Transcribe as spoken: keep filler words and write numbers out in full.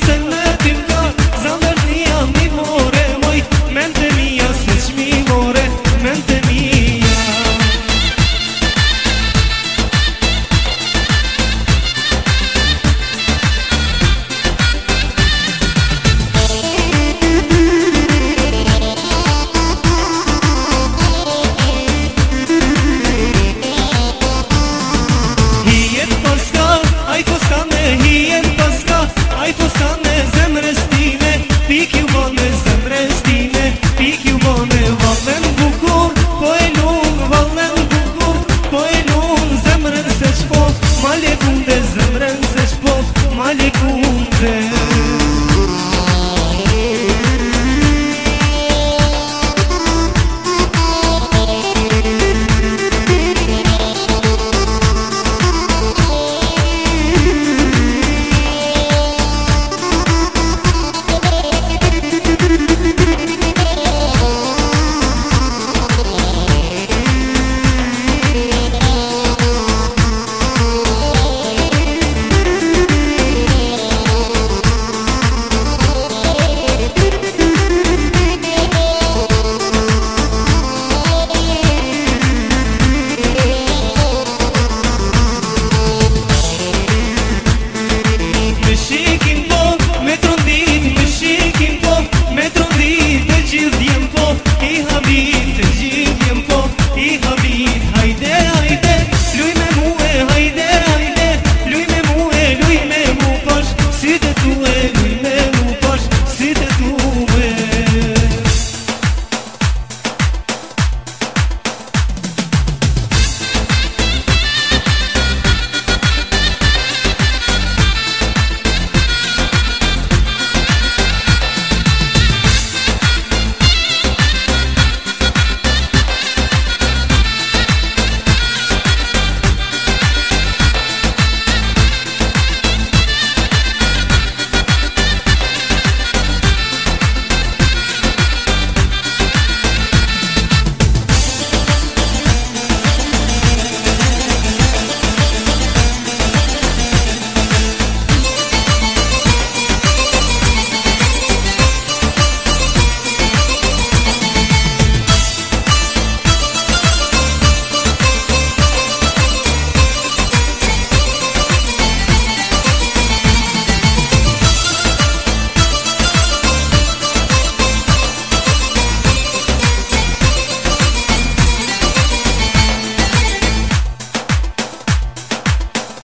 se ne timka, zamrznija mi more moj, mente mija seć mi more, mente mija. Hijet paska, aj postane, hijet paska, aj postane zemrestine, pik ju bone zemrestine, pik ju bone valen bukur, po e lung, valen bukur, po e lung, zemren se shpo, male kunde zemren se shpo, male kunde.